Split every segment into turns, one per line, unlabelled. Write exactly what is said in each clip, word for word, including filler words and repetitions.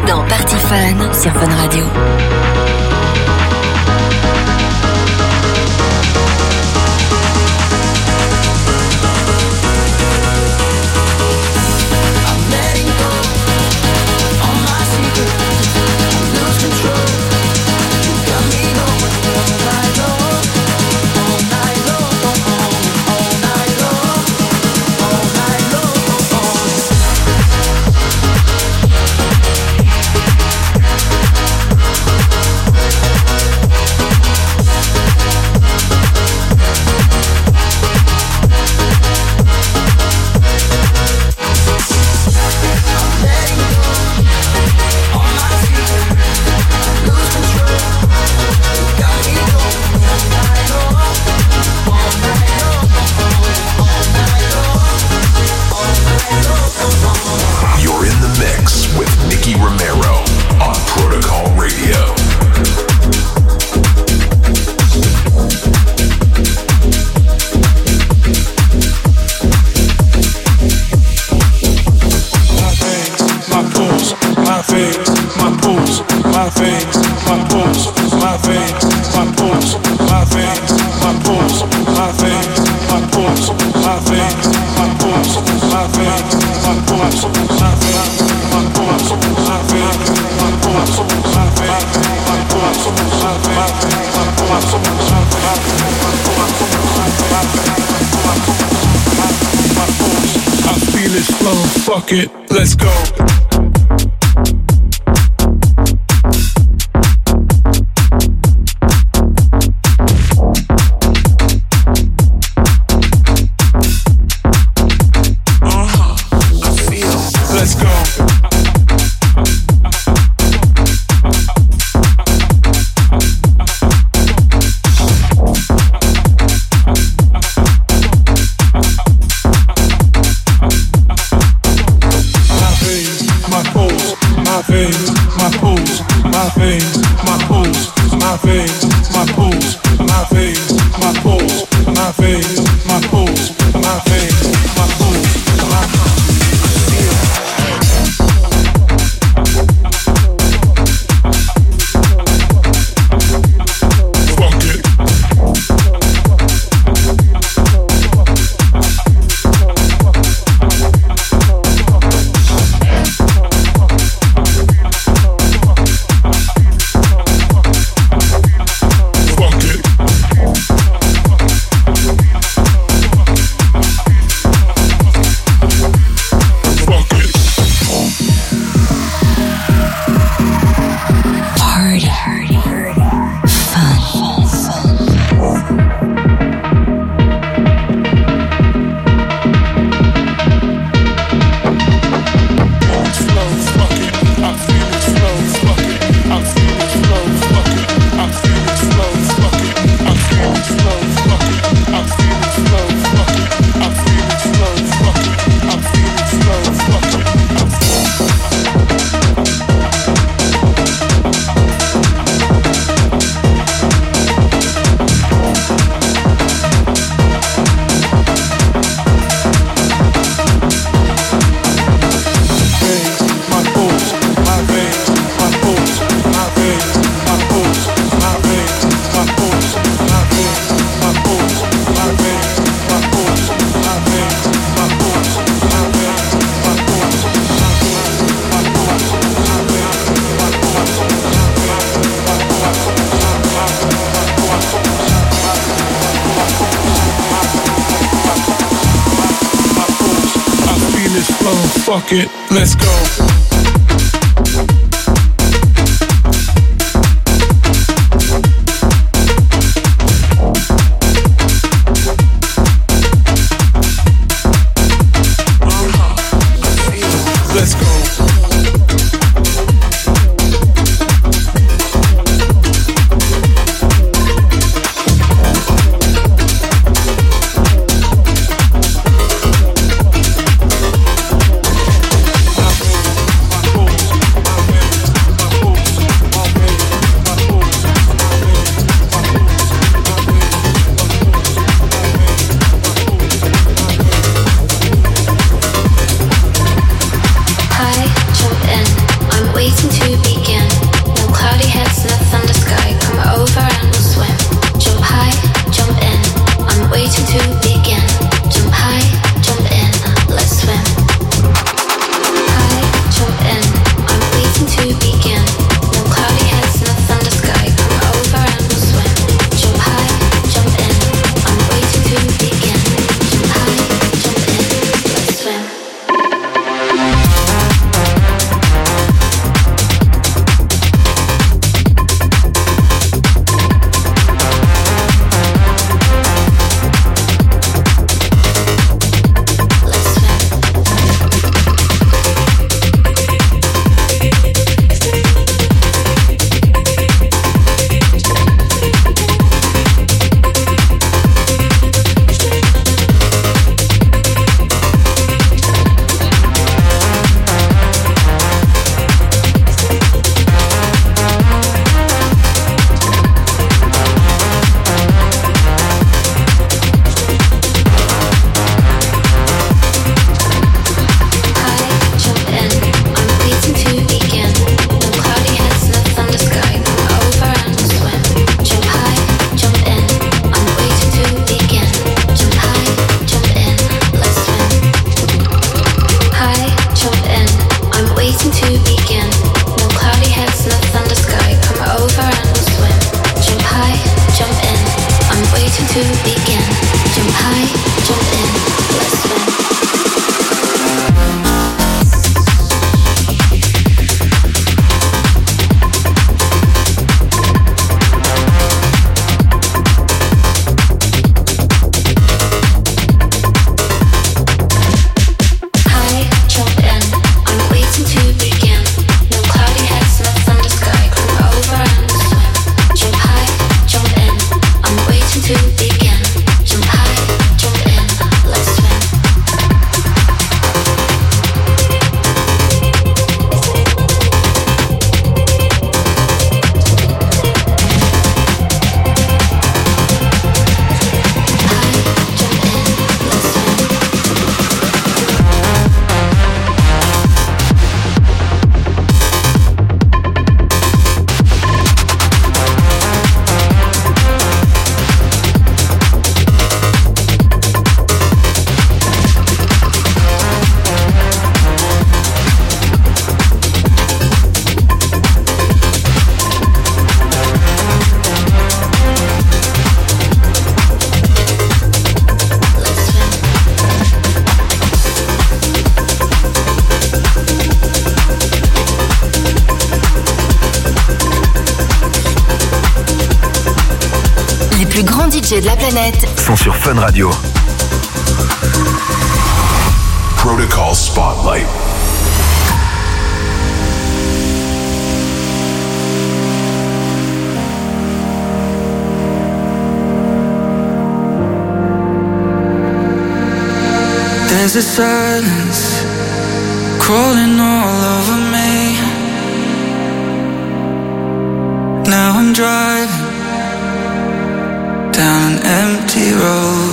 dans Party Fun sur Fun Radio.
Fuck it, let's go. Fuck it, let's go.
plus grands D J de la planète
sont sur Fun Radio.
Protocol Spotlight.
There's a silence crawling all over me. Now I'm driving down an empty road.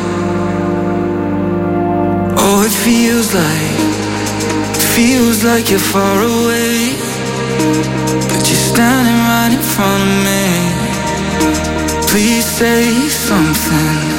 Oh, it feels like, it feels like you're far away, but you're standing right in front of me. Please say something.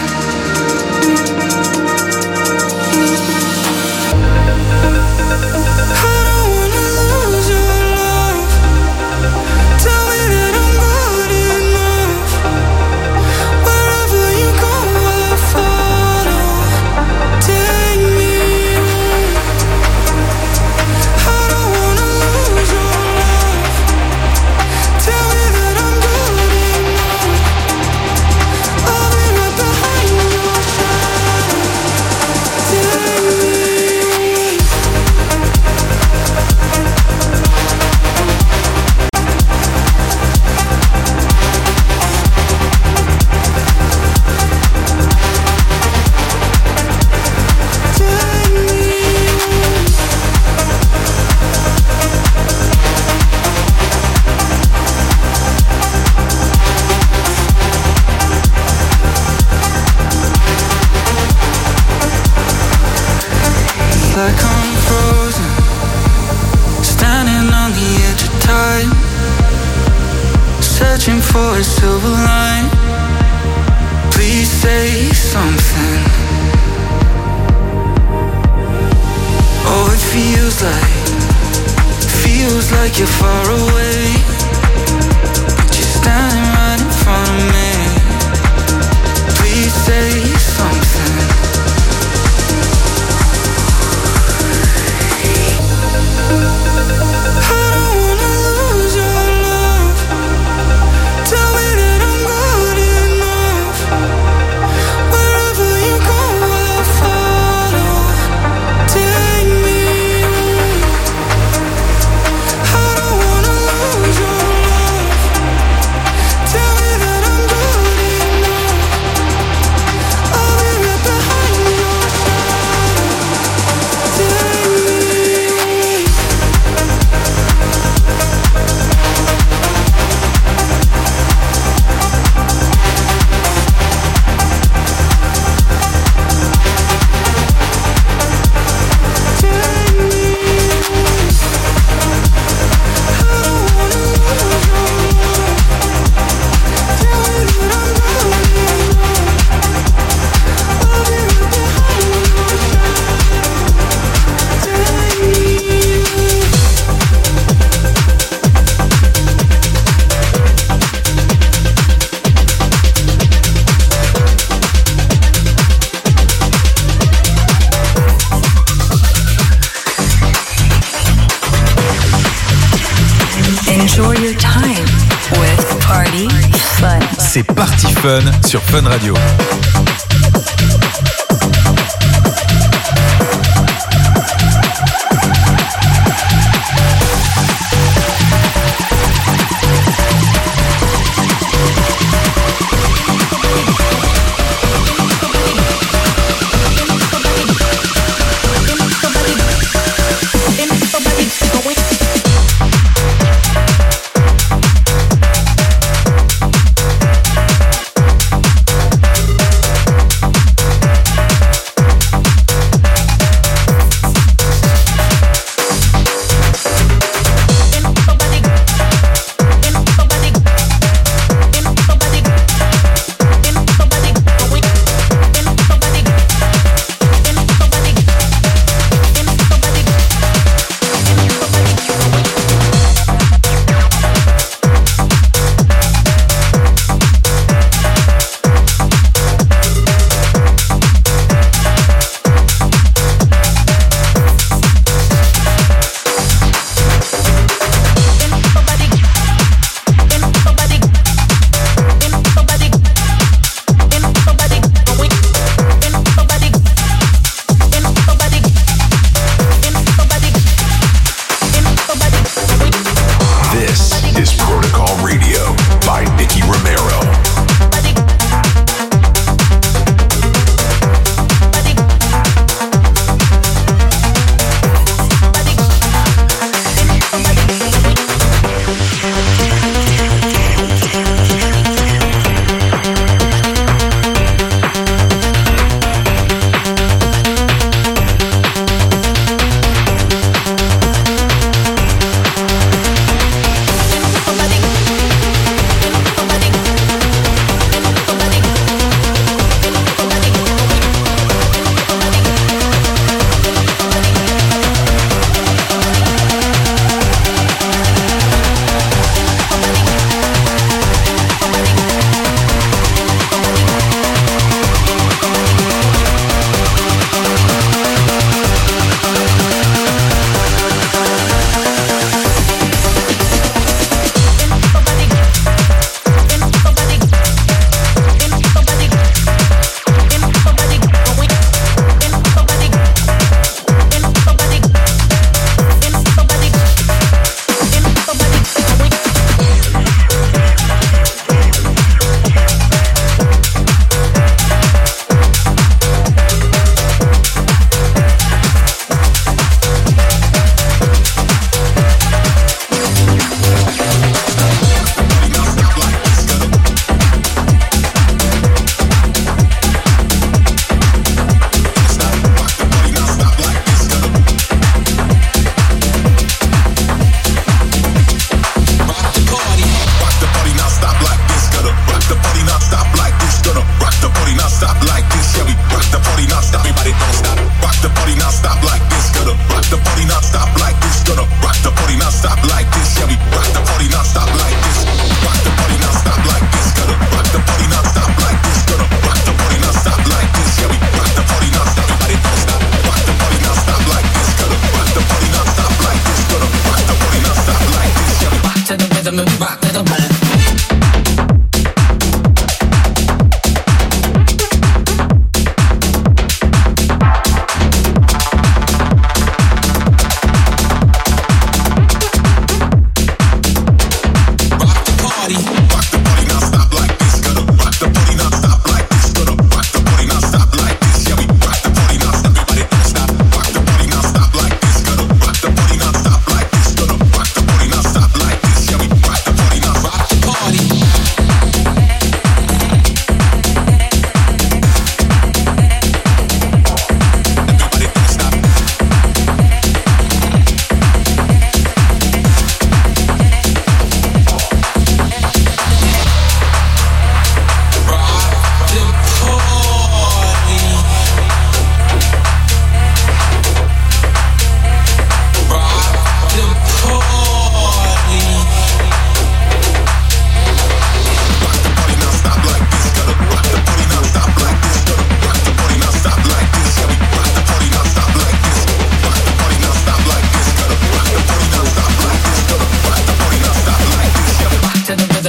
for a silver line. Please say something. Oh, it feels like, feels like you're far away, but you're standing right in front of me. Please say something.
C'est Party Fun sur Fun Radio.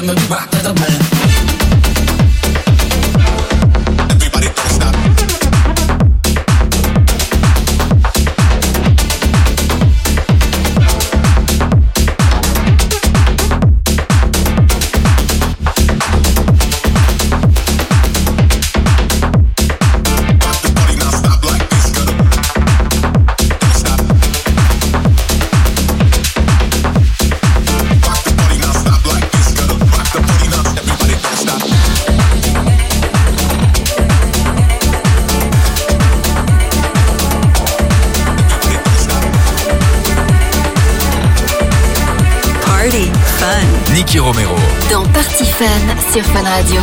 me rock to the rhythm.
Everybody don't stop.
Nicky Romero.
Dans Party Fun sur Fun Radio.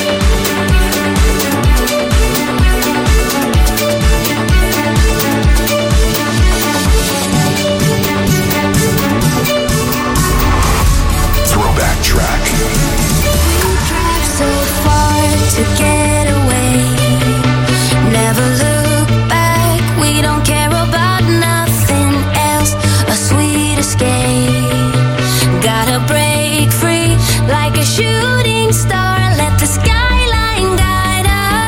Throwback track.
We drive so far to get away. Never look back. We don't care about nothing else. A sweet escape. Gotta break free like a shooting star. Let the skyline guide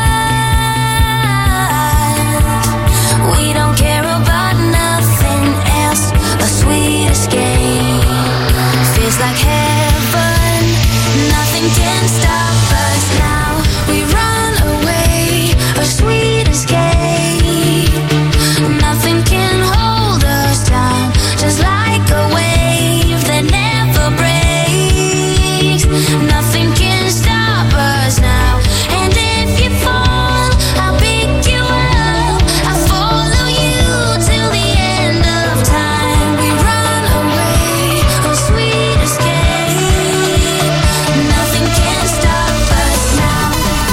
us. We don't care about nothing else. A sweet escape feels like heaven. Nothing can stop us now. We run away. A sweet escape. Nothing can hold us down. Just like a wave that never breaks. Nothing can stop us now. And if you fall, I'll pick you up. I'll follow you till the end of time. We run away, a sweet escape. Nothing can stop us now.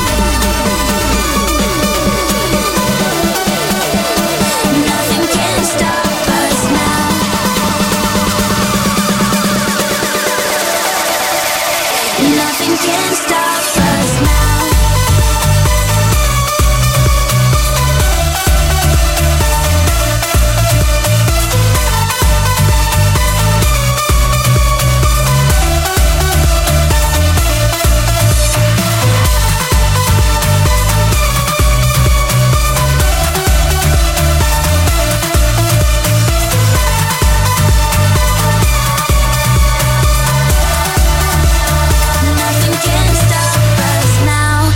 Nothing can stop us now. Nothing can stop us now. Nothing can stop us now.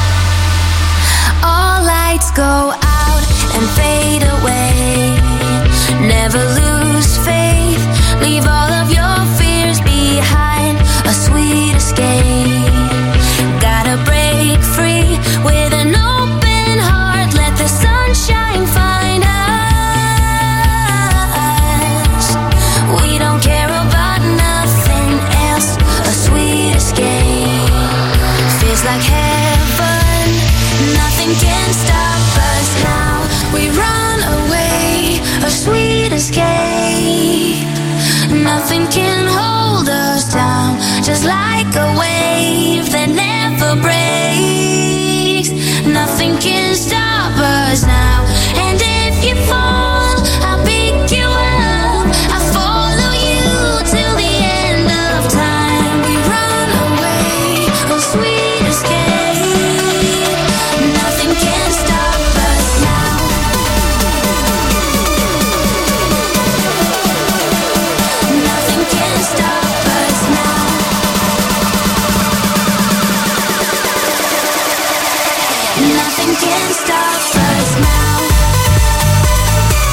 All lights go out and fade away. Never lose faith. Leave all of your fears behind. A sweet escape. Gotta break free with an open heart. Let the sunshine find us. We don't care about nothing else. A sweet escape feels like heaven. Nothing can stop us now. We run away. A sweet escape. Nothing can hold us down. Just like a wave that never breaks. Nothing can stop us now. And if you fall, I'll pick you up. I'll follow you till the end of time. We run away, a sweet escape. Nothing can stop us now. Nothing can stop us now. Nothing can stop us now.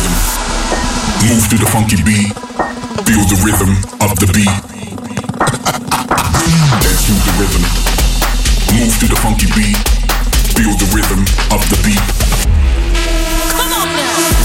rhythm. Move to the funky beat. Feel the rhythm of the beat. Dance to the rhythm. Move to the funky beat. Feel the rhythm of the beat.
Come on now.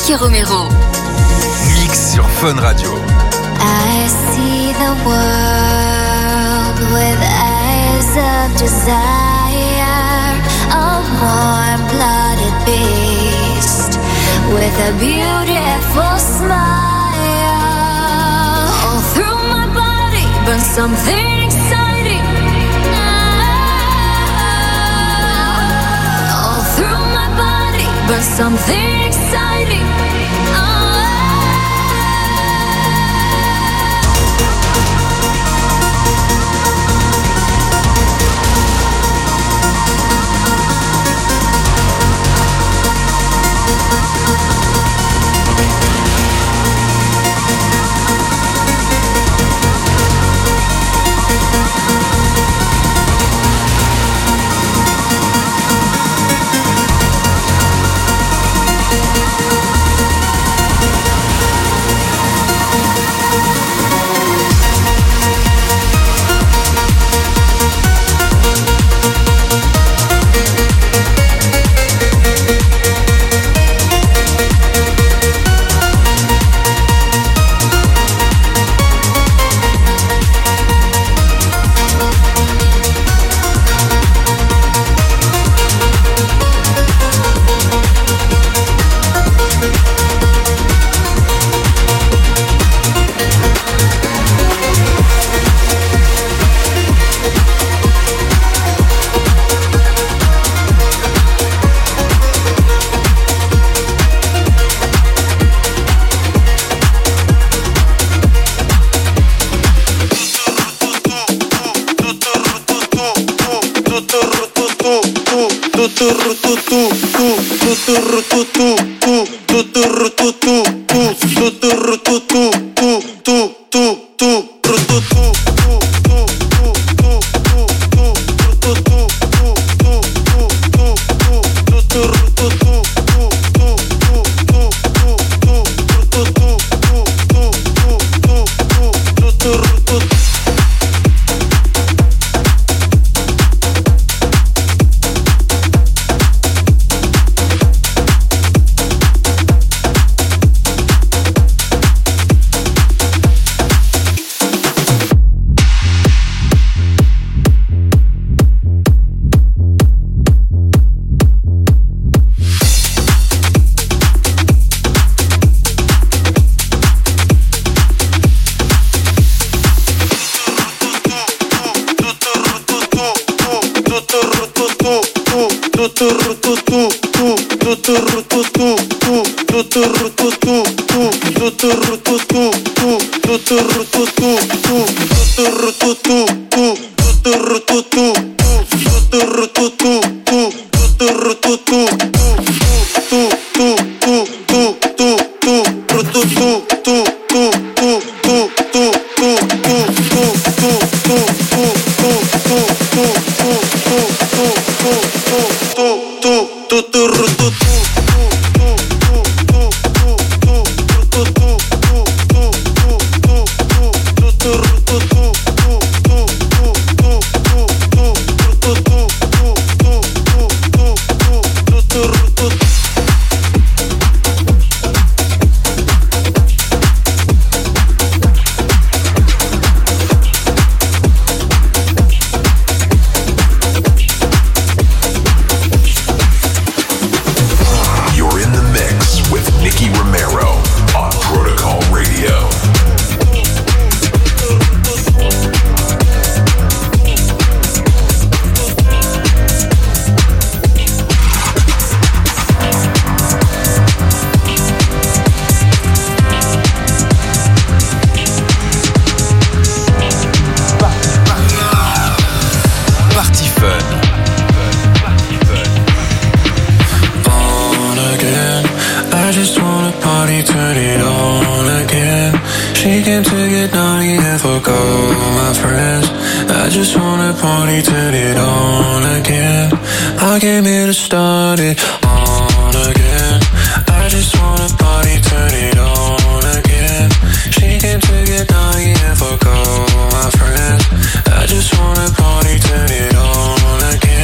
Nicky Romero.
Mix sur Fun Radio.
I see the world with eyes of desire, a warm-blooded beast with a beautiful smile. All through my body burns something exciting. All through my body burns something exciting.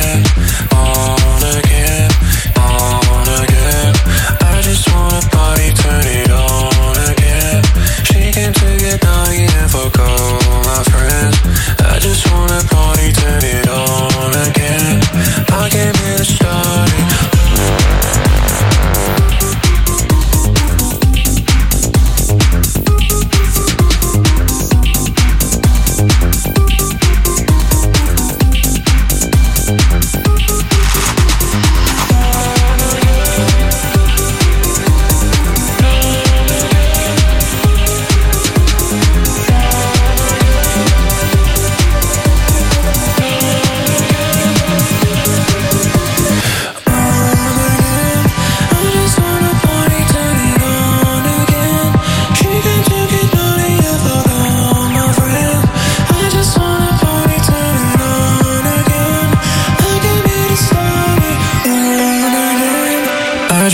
Party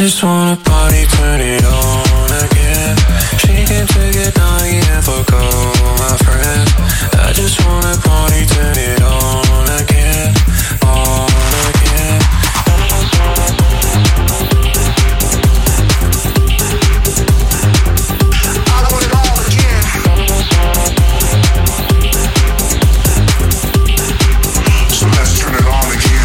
just wanna party, turn it on again. She came to get naughty and fuck all my friends. I just wanna party, turn it on again, on again. I want it all again. So let's turn it on again.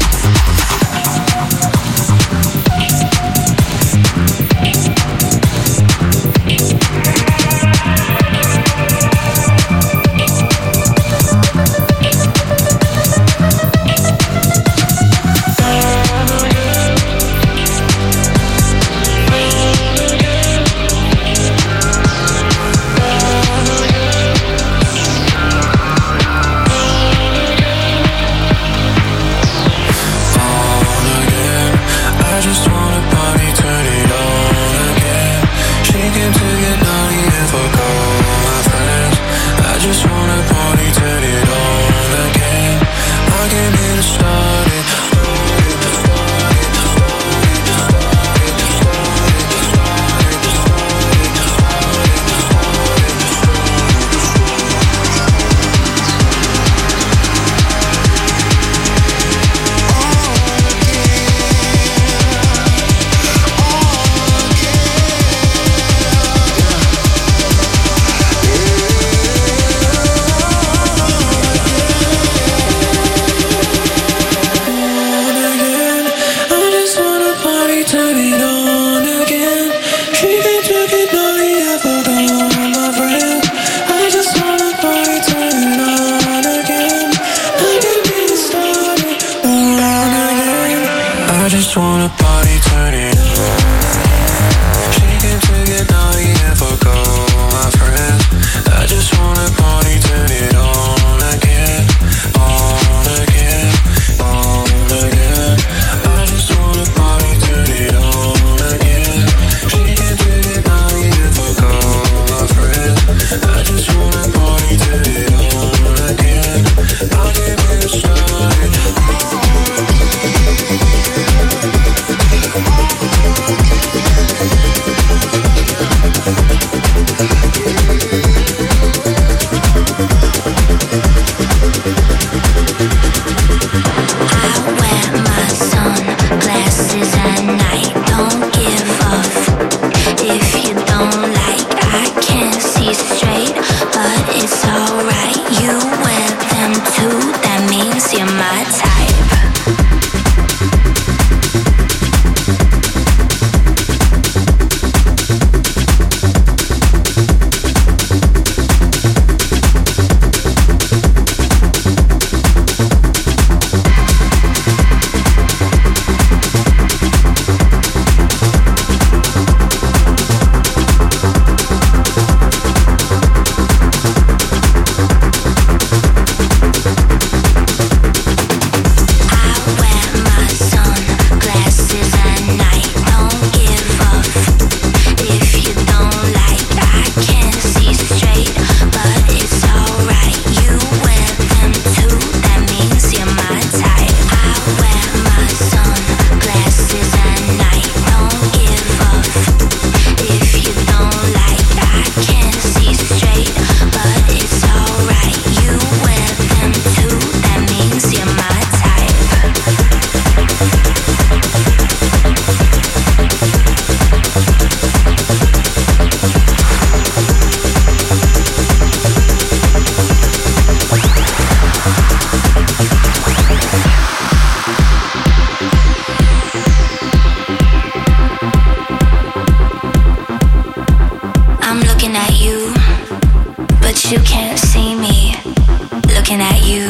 you can't see me looking at you.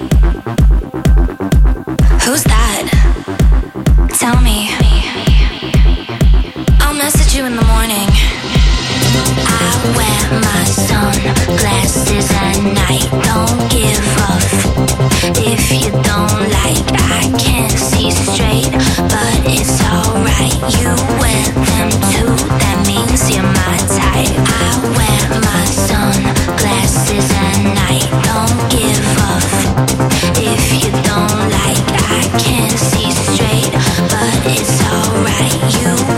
Who's that? Tell me. I'll message you in the morning. I wear my sunglasses at night. Don't give up. If you don't like, I can't see straight, but it's alright. You wear them too, that means you're my type. I wear my sunglasses at night. Don't give up. If you don't like, I can't see straight, but it's alright. You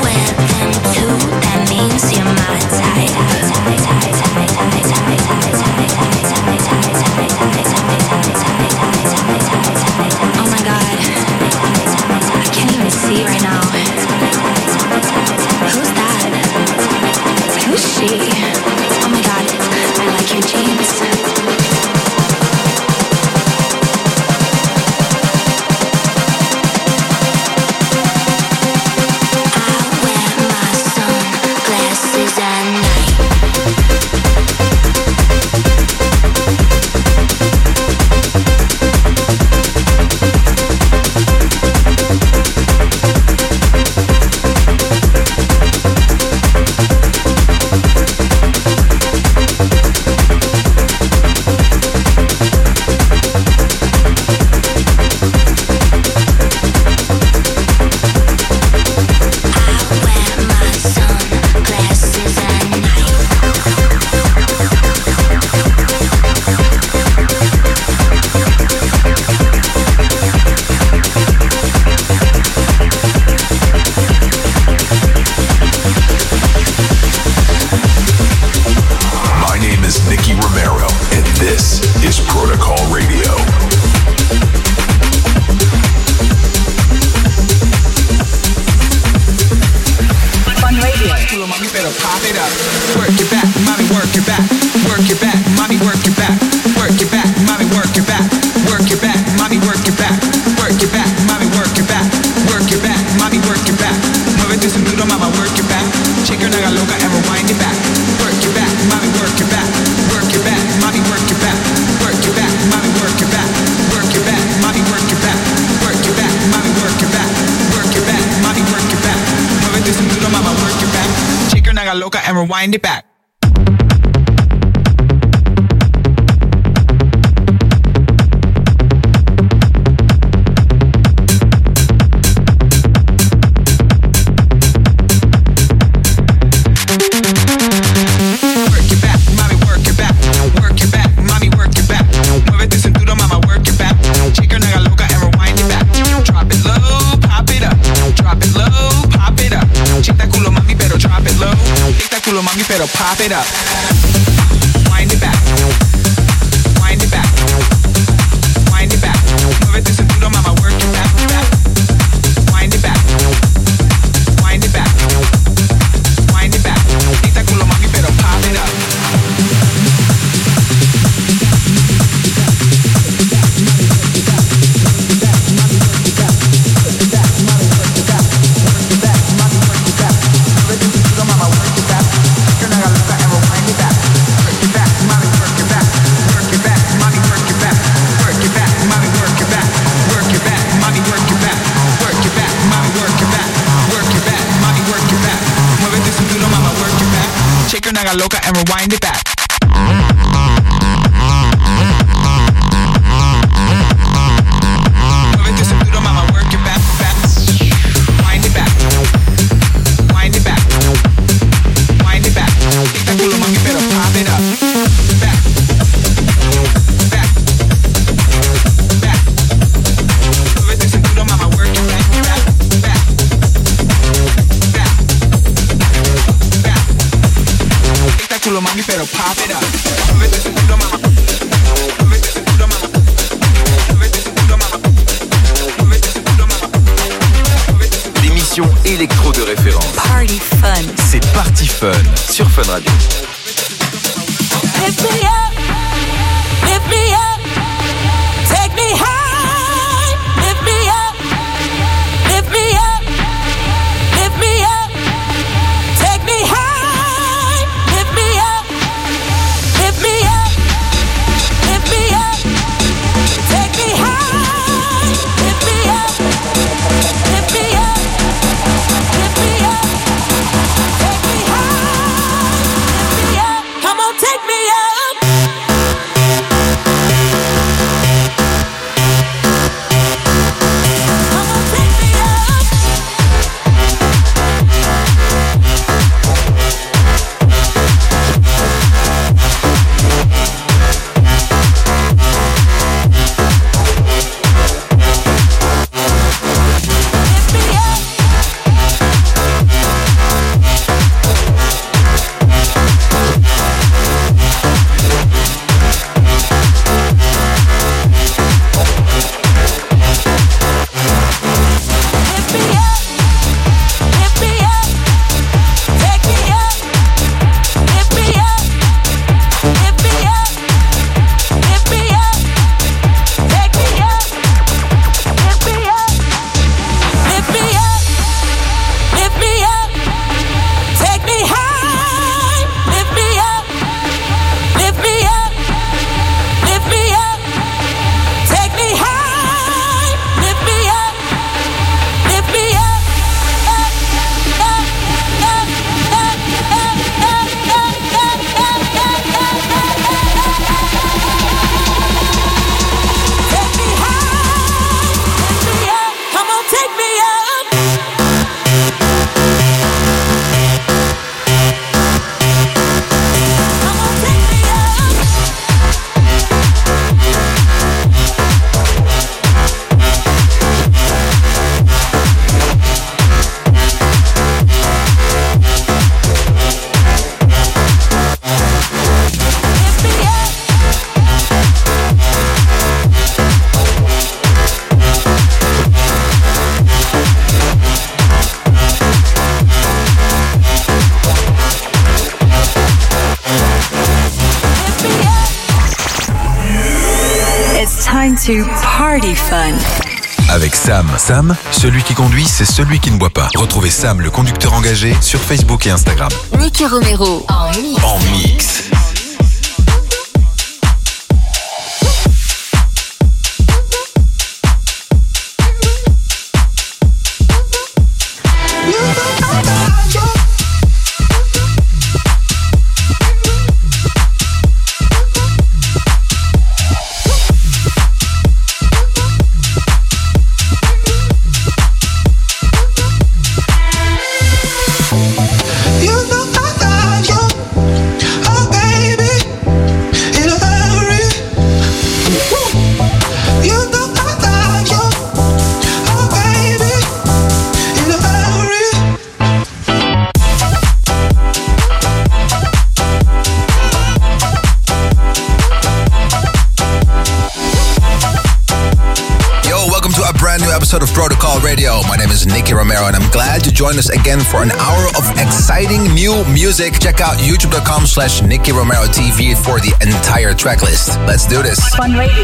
rewind it back.
Pero pop it up. Wind it back. Wind it back. Wind it back. Muévete cintura, mama, work it back, back. Wind it back. Wind it back. Wind it back. Quita culo, mami, pero pop it up. Naga loca and rewind it back. Muévete cintura, mama, work it back, back. Wind it back. Wind it back. Wind it back. Quita culo, mami, pero pop it up. Back. Back. Back. Muévete cintura, mama, work it back, back, back. Back. Back. Culo, mami, pero pop it up. Muévete cintura, mama. Muévete cintura, mama. Muévete cintura, mama. Muévete cintura, mama.
L'émission électro de référence.
Party Fun.
C'est Party Fun sur Fun Radio.
Lift me up, lift me up, take me high. Lift me up, lift me up, lift me up, take me high. Take me
time to party fun.
Avec Sam. Sam, celui qui conduit, c'est celui qui ne boit pas. Retrouvez Sam, le conducteur engagé, sur Facebook et Instagram.
Nicky Romero en mix.
En mix.
episode of Protocol Radio. My name is Nicky Romero and I'm glad you joined us again for an hour of exciting new music. Check out youtube.com slash Nicky Romero TV for the entire track list. Let's do this.
Fun Radio.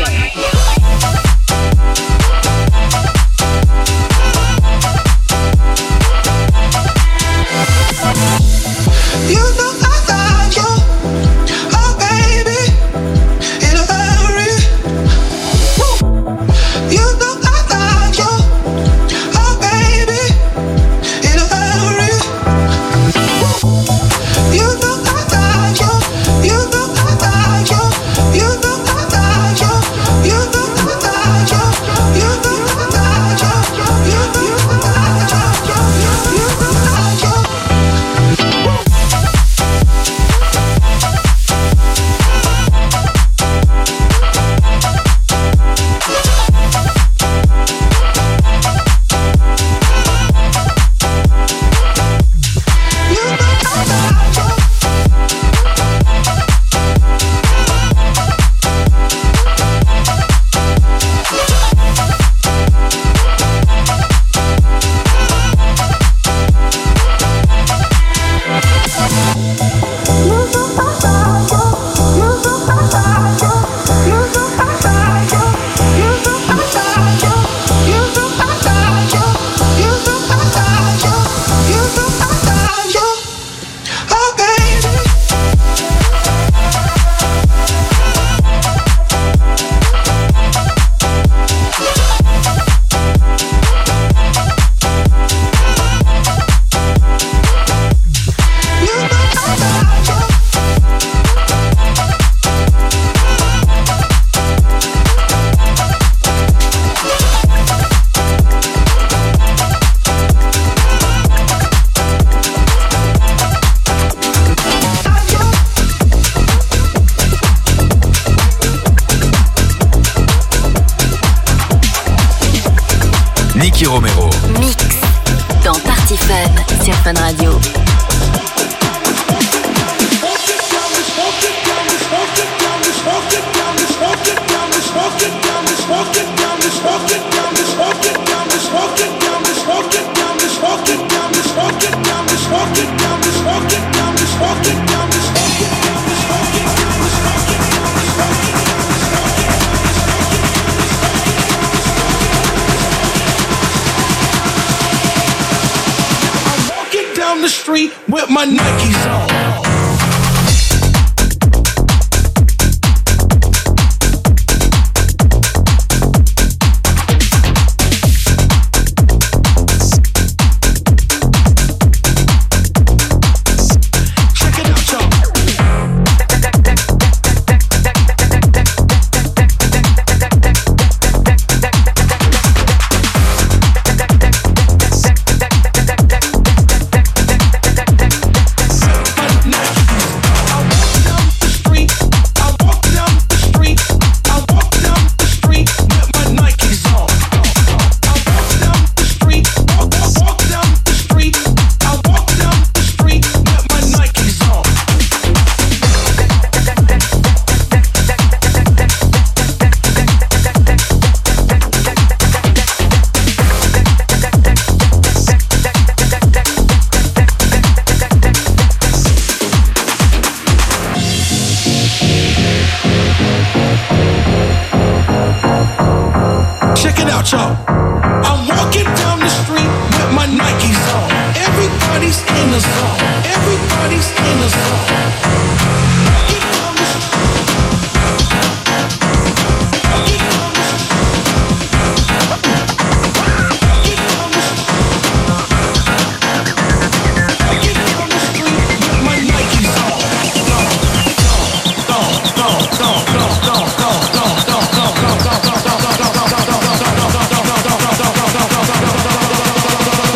You know I got you, oh baby, in a hurry. You know I got you, oh baby, in a hurry. You know I got you, you know I got you, you know I got you, you know I got you, you know I got you, you know I got you, you know I got you.
Nicky Romero.
Mix dans Party Fun sur Fun Radio.
Down the street with my Nikes on. I'm walking down the street with my Nikes on. Everybody's in the zone. Everybody's in the zone.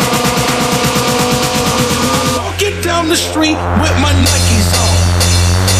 The street with my Nikes on.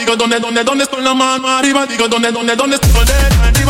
digo donde, donde, donde estoy la mano arriba, digo donde, donde, donde estoy con él arriba.